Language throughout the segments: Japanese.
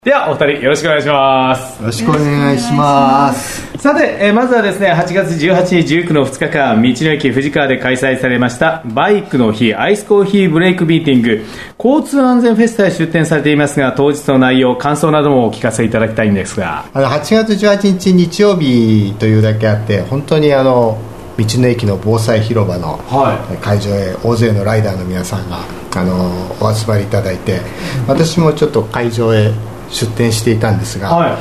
ではお二人よろしくお願いします。 よろしくお願いします。 さて、まずはですね、8月18日19の2日間、道の駅富士川で開催されましたバイクの日アイスコーヒーブレイクミーティング交通安全フェスタへ出展されていますが、当日の内容感想などもお聞かせいただきたいんですが、 8月18日日曜日というだけあって、本当に道の駅の防災広場の会場へ大勢のライダーの皆さんがお集まりいただいて、私もちょっと会場へ出店していたんですが、はい、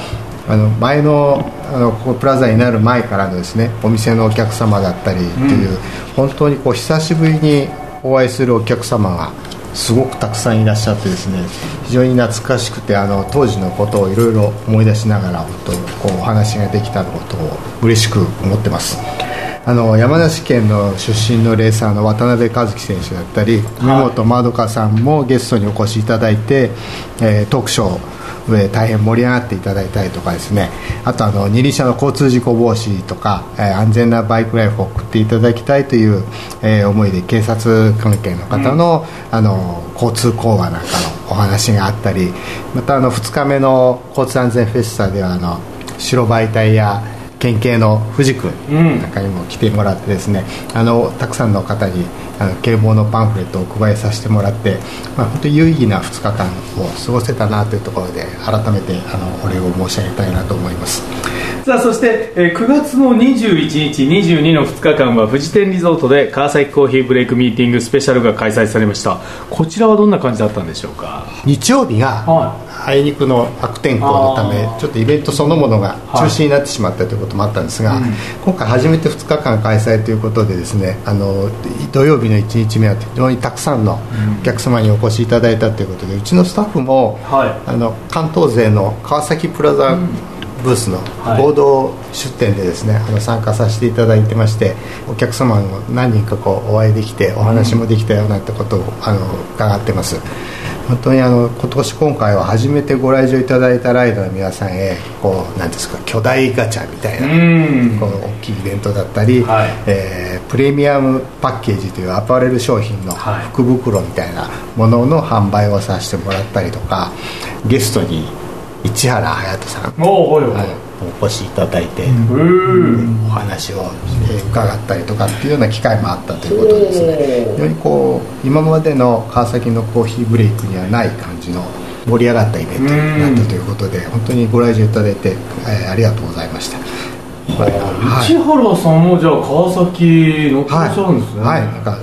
前のここプラザになる前からのですね、お店のお客様だったりっていう、本当にこう久しぶりにお会いするお客様がすごくたくさんいらっしゃってですね、非常に懐かしくて当時のことをいろいろ思い出しながら本当こうお話ができたことを嬉しく思ってます。山梨県の出身のレーサーの渡辺和樹選手だったり、根本まどかさんもゲストにお越しいただいて、トークショー大変盛り上がっていただいたりとかですね、あと二輪車の交通事故防止とか、安全なバイクライフを送っていただきたいという、思いで警察関係の方の、交通講話なんかのお話があったり、また2日目の交通安全フェスタでは白バイ隊や県警の藤君なんかにも来てもらってですね、たくさんの方に警棒のパンフレットを配りさせてもらって、本当に有意義な2日間を過ごせたなというところで、改めてお礼を申し上げたいなと思います。 さあ、そして、9月の21日22の2日間は富士店リゾートで川崎コーヒーブレイクミーティングスペシャルが開催されました。こちらはどんな感じだったんでしょうか。 日曜日が、あいにくの悪天候のためちょっとイベントそのものが中止になってしまったということもあったんですが、今回初めて2日間開催ということでですね、土曜日の1日目は非常にたくさんのお客様にお越しいただいたということで、うちのスタッフも、関東勢の川崎プラザブースの合同出店でですね、参加させていただいてまして、お客様も何人かお会いできてお話もできたようなってことを伺ってます。本当に今回は初めてご来場いただいたライダーの皆さんへ何ですか、巨大ガチャみたいな大きいイベントだったり、プレミアムパッケージというアパレル商品の福袋みたいなものの販売をさせてもらったりとか、ゲストに市原隼人さんお越しいただいてお話を伺ったりとかっていうような機会もあったということでですね、非常に今までの川崎のコーヒーブレイクにはない感じの盛り上がったイベントになったということで、本当にご来場いただいて、ありがとうございました。 市原さんもじゃあ川崎乗ってらっしゃるんですね。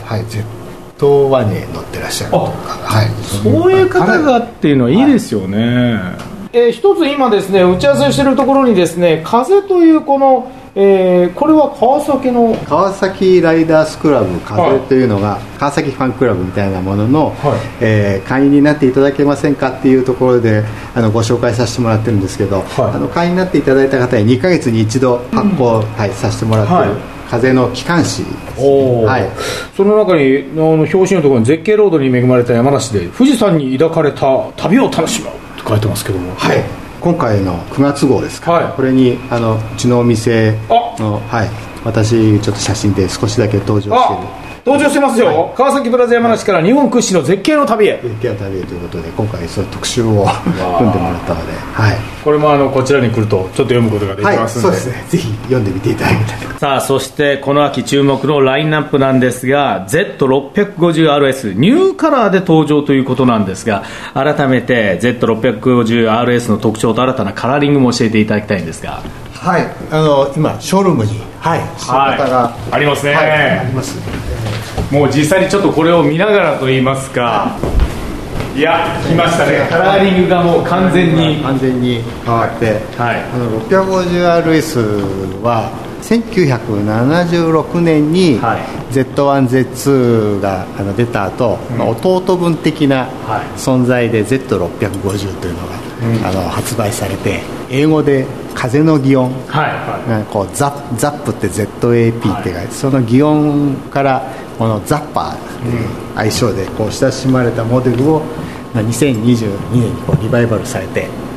Z1に乗ってらっしゃるとか、 そういう方がっていうのはいいですよね。一つ今ですね、打ち合わせしているところにですね、風というこれは川崎ライダースクラブ風というのが、川崎ファンクラブみたいなものの、会員になっていただけませんかっていうところでご紹介させてもらってるんですけど、会員になっていただいた方に2ヶ月に1度発行、させてもらってる、風の機関誌ですね。 その中に表紙のところに絶景ロードに恵まれた山梨で富士山に抱かれた旅を楽しむって書いてますけども、 今回の9月号ですか、これにうちのお店の、私ちょっと写真で少しだけ登場してますよ、川崎プラザ山梨から日本屈指の絶景の旅へということで、今回そういう特集を組んでもらったので、 これもこちらに来るとちょっと読むことができますので、 そうですね、ぜひ読んでみていただきたい。 さあ、そしてこの秋注目のラインナップなんですが、 Z650RS ニューカラーで登場ということなんですが、改めて Z650RS の特徴と新たなカラーリングも教えていただきたいんですが。 今ショールームに姿がありますね。 あります。 もう実際にちょっとこれを見ながらといいますか、いや、来ましたね。カラーリングがもう完全に変わって、650RS は1976年に Z1Z2 が出た後、弟分的な存在で Z650 というのが発売されて、英語で風の擬音、ザップって ZAP って書いて、その擬音からこのザッパーっていう愛称で親しまれたモデルを2022年にリバイバルされて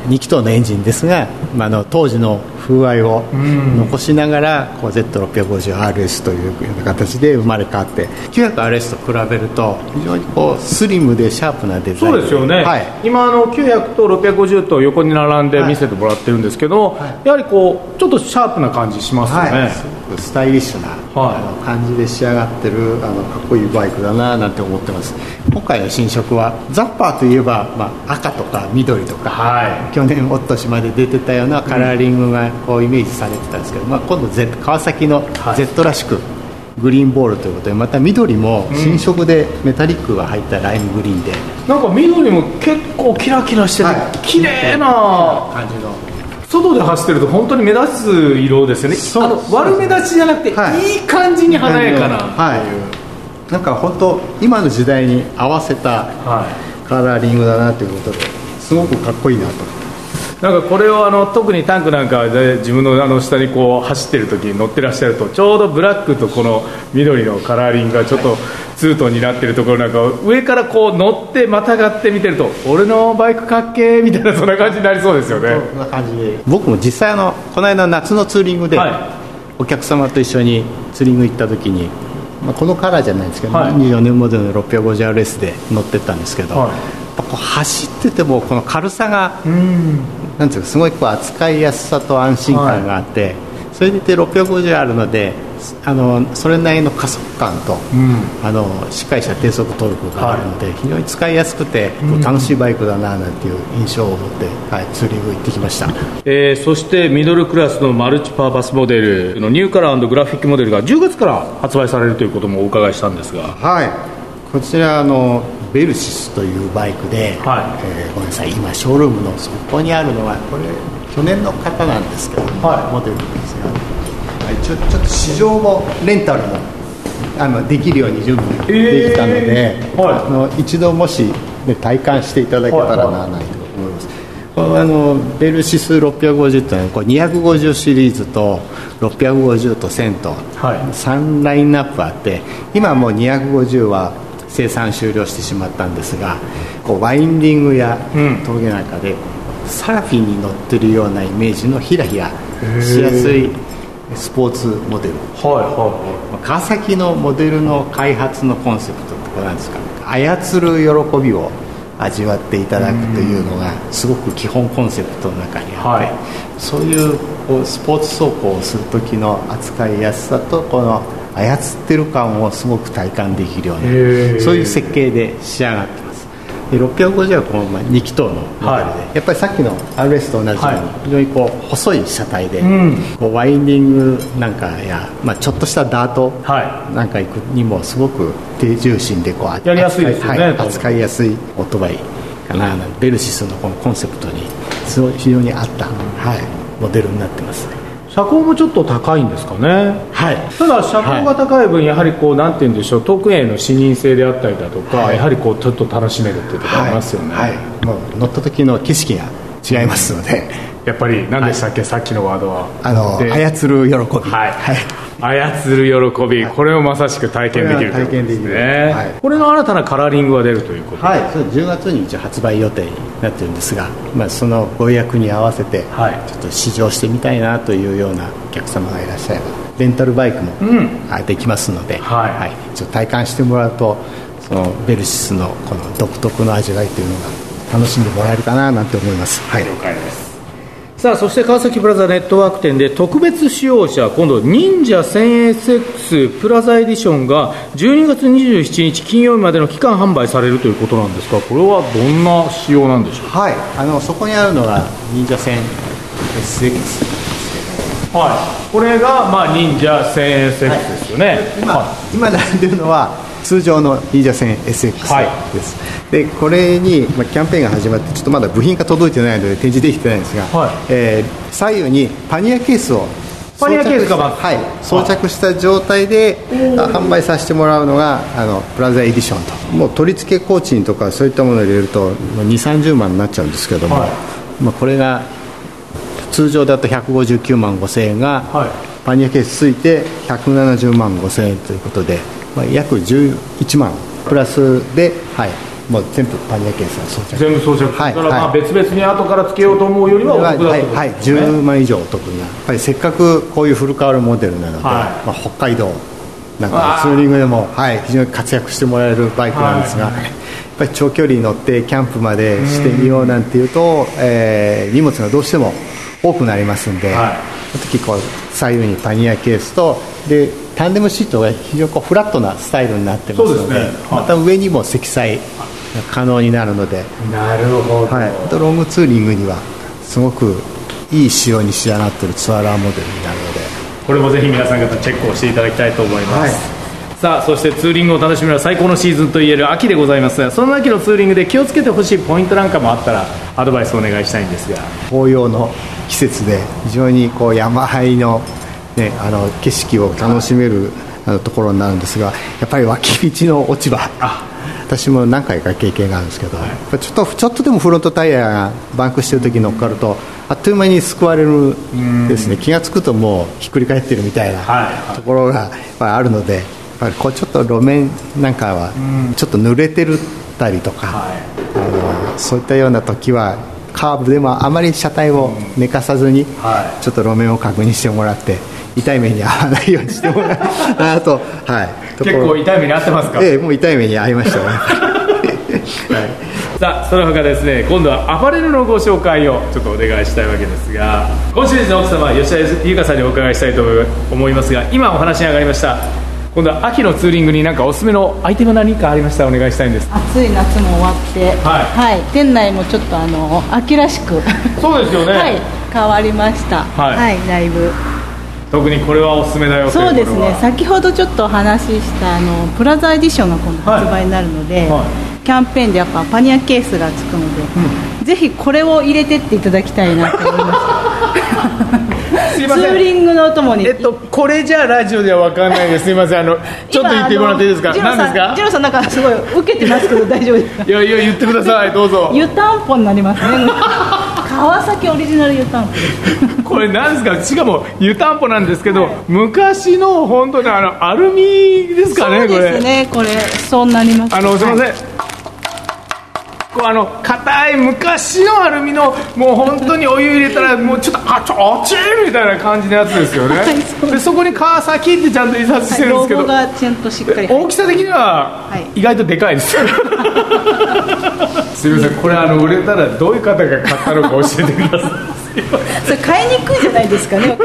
2気筒のエンジンですが、当時の風合いを残しながらこう Z650RS というような形で生まれ変わって、 900RS と比べると非常にこうスリムでシャープなデザイン。 そうですよね、今900と650と横に並んで見せてもらってるんですけど、やはりこうちょっとシャープな感じしますよね、 すごくスタイリッシュな、感じで仕上がってるかっこいいバイクだななんて思ってます。今回の新色はザッパーといえば、赤とか緑とか、去年おとしまで出てたようなカラーリングがこうイメージされてたんですけど、今度、川崎の Z らしくグリーンボールということで、また緑も新色でメタリックが入ったライムグリーンで、 なんか緑も結構キラキラしてて、綺麗な感じの、外で走ってると本当に目立つ色ですよね。悪目立ちじゃなくて、いい感じに華やかなっていう、 なんか本当今の時代に合わせたカラーリングだなということで、すごくかっこいいなと。 なんかこれを特にタンクなんかで自分の下にこう走ってる時に乗ってらっしゃると、ちょうどブラックとこの緑のカラーリングがちょっとツートンになってるところなんか上からこう乗ってまたがって見てると、俺のバイクかっけーみたいな、そんな感じになりそうですよね。 そんな感じで、僕も実際この間夏のツーリングでお客様と一緒にツーリング行った時に、このカラーじゃないですけど、24年モデルの 650RS で乗ってったんですけど、こう走っててもこの軽さがなんていうか、すごいこう扱いやすさと安心感があって、それでいて650あるので、それなりの加速感と、しっかりした低速トルクがあるので、非常に使いやすくて、楽しいバイクだななんていう印象を持って、ツーリング行ってきました。 そしてミドルクラスのマルチパーパスモデルのニューカラー&グラフィックモデルが10月から発売されるということもお伺いしたんですが、 こちらベルシスというバイクで、ごめんなさい、今ショールームのそこにあるのはこれ去年の方なんですけど、モデルですが、ちょっと試乗もレンタルもできるように準備できたので、一度もし、体感していただけたらなと思います。このベルシス650というのはこう250シリーズと650と1000と3ラインナップあって、今もう250は生産終了してしまったんですが、こうワインディングや峠なんかでサーフィンに乗ってるようなイメージのヒラヒラしやすいスポーツモデル、川崎のモデルの開発のコンセプトってこれなんですか、操る喜びを味わっていただくというのがすごく基本コンセプトの中にあって、そういうスポーツ走行をする時の扱いやすさとこの操ってる感をすごく体感できるような、そういう設計で仕上がってます。で650はこの2気筒のモデルで、やっぱりさっきの RS と同じように非常にこう細い車体で、こうワインディングなんかや、ちょっとしたダートなんか行くにもすごごく低重心でこうやりやすいですよね、 扱いやすいオートバイかな。ベルシスのこのコンセプトに非常に合った、モデルになってますね。 車高もちょっと高いんですかね。ただ車高が高い分、やはりこうなんて言うんでしょう、遠くへの視認性であったりだとか、やはりこうちょっと楽しめるっていうところありますよね。 もう乗った時の景色が違いますので、 やっぱり何でしたっけ、さっきのワードは操る喜び、 操る喜び、これをまさしく体験できるということですね。これの新たなカラーリングが出るということで、 それ10月に一応発売予定になってるんですが、そのご予約に合わせてちょっと試乗してみたいなというようなお客様がいらっしゃれば、レンタルバイクもできますので、ちょっと体感してもらうと、そのベルシスのこの独特の味わいというのが楽しんでもらえるかななんて思います。 了解です。さあ、そして川崎プラザネットワーク店で特別仕様車、今度忍者 1000SX プラザエディションが12月27日金曜日までの期間販売されるということなんですが、これはどんな仕様なんでしょうか。 そこにあるのが忍者 1000SX、 これが忍者 1000SX ですよね。 今並んでるのは通常の忍者 1000SX です、でこれに、キャンペーンが始まって、ちょっとまだ部品が届いてないので展示できてないんですが、左右にパニアケースを装着した状態で販売させてもらうのがプラザエディションと。もう取り付け工賃とかそういったものを入れると2、30万になっちゃうんですけども、これが通常だと159万5千円が、パニアケースついて170万5千円ということで、約11万プラスで、 もう全部パニアケースは装着、 全部装着、 はい、 だからまあ別々に後からつけようと思うよりはお得だと、 はいはい、10万以上お得な、やっぱりせっかくこういうフルカウルモデルなので、まあ、北海道なんかツーリングでも、非常に活躍してもらえるバイクなんですが、やっぱり長距離乗ってキャンプまでしてみようなんていうと、荷物がどうしても多くなりますんで、その時こう左右にパニアケースとでタンデムシートが非常にこうフラットなスタイルになってますの で、また上にも積載が可能になるので、 なるほど、 ロングツーリングにはすごくいい仕様に仕上がっているツアラーモデルになるので、 これもぜひ皆さん方チェックをしていただきたいと思います、さあそしてツーリングを楽しむのは最高のシーズンといえる秋でございますが、その秋のツーリングで気をつけてほしいポイントなんかもあったらアドバイスをお願いしたいんですが。 紅葉の季節で非常にこう山あいの、ね、景色を楽しめるところになるんですが、やっぱり脇道の落ち葉、私も何回か経験があるんですけど、ちょっとでもフロントタイヤがバンクしてる時に乗っかるとあっという間に救われるですね、気がつくともうひっくり返ってるみたいなところがやっぱりあるので、やっぱりこうちょっと路面なんかはちょっと濡れてるたりとか、そういったような時はカーブでもあまり車体を寝かさずにちょっと路面を確認してもらって、痛い目に遭わないようにしてもらうと、 結構痛い目に遭ってますか？ もう痛い目に遭いましたねさあその他ですね、今度はアパレルのご紹介をちょっとお願いしたいわけですが、今週ですね、奥様吉田優香さんにお伺いしたいと思いますが、今お話に上がりました今度は秋のツーリングに何かおすすめのアイテム何かありましたらお願いしたいんです。 暑い夏も終わって、店内もちょっと秋らしくそうですよね、 変わりました、だいぶ。 特にこれはおすすめだよという。 そうですね、先ほどちょっとお話ししたプラザエディションが今度発売になるので、キャンペーンでやっぱパニアケースがつくので、ぜひこれを入れてっていただきたいなと思いましたツーリングのお供に。 これじゃあラジオでは分かんないです。すいません、ちょっと言ってもらっていいですか？何ですか？ ジローさんなんかすごい受けてますけど大丈夫ですか？ いや言ってください、どうぞ。 湯たんぽになりますね川崎オリジナル湯たんぽですこれ何ですか？しかも湯たんぽなんですけど、昔の本当にアルミですかね？ そうですね、これそうなります。 すいません、硬い昔のアルミのもう本当にお湯入れたらもうちょっとあちーみたいな感じのやつですよね、でそこに川崎ってちゃんと印刷してるんですけど、 ロゴがちゃんとしっかり大きさ的には意外とでかいです、すいません、これ売れたらどういう方が買ったのか教えてくださいそれ買いにくいじゃないですかね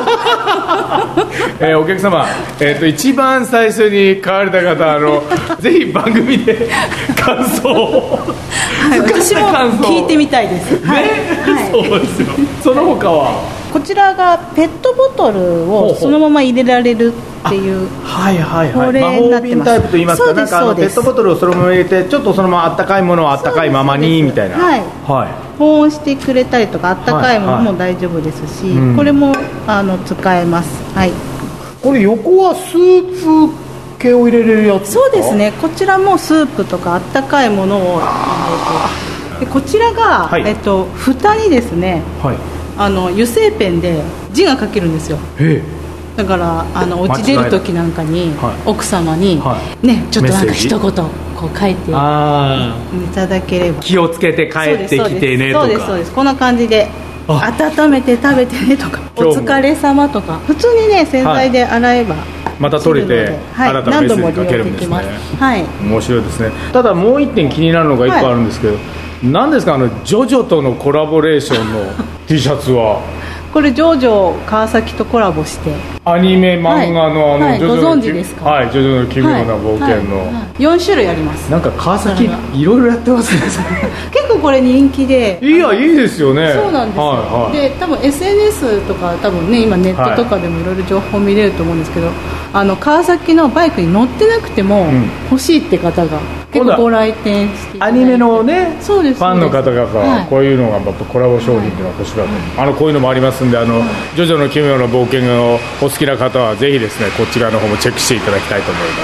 お客様、一番最初に買われた方ぜひ番組で感想を私も聞いてみたいです、 そうですよ。その他はこちらがペットボトルをそのまま入れられるっていう魔法瓶タイプといいますか、なんかペットボトルをそのまま入れてちょっとそのままあったかいものをあったかいままにみたいな、 保温してくれたりとかあったかいものも大丈夫ですし、これも使えます。 これ横はスープ系を入れれるやつですか？ そうですね、こちらもスープとかあったかいものを入れて、でこちらが、蓋にですね、油性ペンで字が書けるんですよ。だからお家出る時なんかに、奥様に、ちょっとなんか一言こう書いていただければ、 気をつけて帰ってきてねとか。 そうです、こんな感じで温めて食べてねとか、お疲れ様とか、普通にね洗剤で洗えば、 また取れて新たなメッセージかけるんですね。面白いですね。ただもう一点気になるのが一個あるんですけど、何ですかジョジョとのコラボレーションの T シャツは？これジョジョ川崎とコラボしてアニメ漫画のジョジョご存知ですか？ ジョジョの奇妙な冒険の 4種類あります。 なんか川崎いろいろやってますね結構これ人気で、 いいですよね。 そうなんですよ、で多分 SNS とか多分ね今ネットとかでもいろいろ情報見れると思うんですけど、川崎のバイクに乗ってなくても欲しいって方が結構ご来店していただいて、 アニメのねファンの方々、こういうのがやっぱコラボ商品っていうのは欲しいだと、こういうのもありますんで、ジョジョの奇妙な冒険をお好きな方はぜひですねこちらの方もチェックしていただきたいと思います。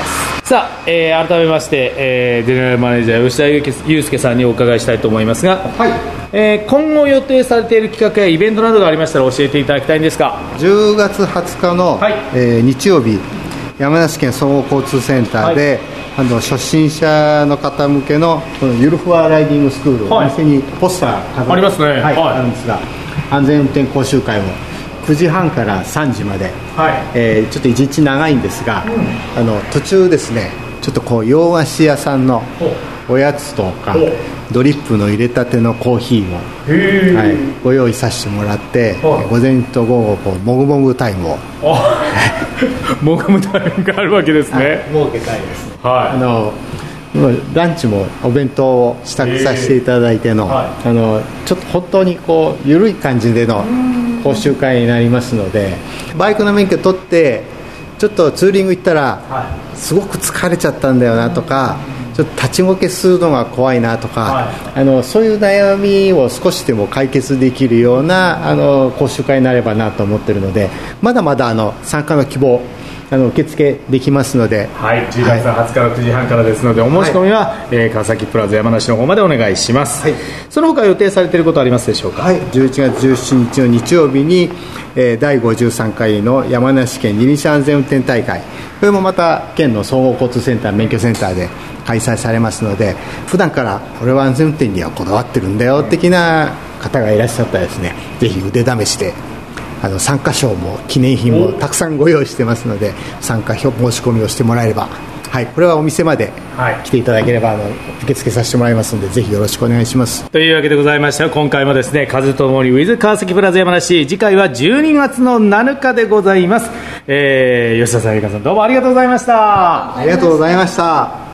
さあ、改めまして、ゼネラルマネージャー吉田祐介さんにお伺いしたいと思いますが、今後予定されている企画やイベントなどがありましたら教えていただきたいんですが。 10月20日の、日曜日、山梨県総合交通センターで、 初心者の方向けのこのゆるふわライディングスクール、お店にポスターありますね、 あるんですが、安全運転講習会を9時半から3時まで、ちょっと一日長いんですが、途中ですね、ちょっとこう洋菓子屋さんのおやつとかドリップの入れたてのコーヒーを、ご用意させてもらって、午前と午後こうもぐもぐタイムをもぐもぐタイムがあるわけですね。 設けたいです、ランチもお弁当を支度させていただいての、ちょっと本当にこう緩い感じでの講習会になりますので、バイクの免許取ってちょっとツーリング行ったら、すごく疲れちゃったんだよなとか、ちょっと立ち動けするのが怖いなとか、そういう悩みを少しでも解決できるような講習会になればなと思っているので、まだまだ参加の希望受付できますので、 10月20日の9時半からですので、お申し込みは、川崎プラザ山梨の方までお願いします、その他予定されていることはありますでしょうか。 11月17日の日曜日に、第53回の山梨県二輪車安全運転大会、これもまた県の総合交通センター免許センターで開催されますので、普段から俺は安全運転にはこだわってるんだよ的な方がいらっしゃったらですね、ぜひ腕試しで参加賞も記念品もたくさんご用意してますので、参加申し込みをしてもらえれば、これはお店まで来ていただければ受付させてもらいますので、ぜひよろしくお願いします。 というわけでございました。今回もですね、風ともに with 川崎プラザ山梨、次回は12月の7日でございます。吉田さん、ゆかさん、どうもありがとうございました。 ありがとうございました。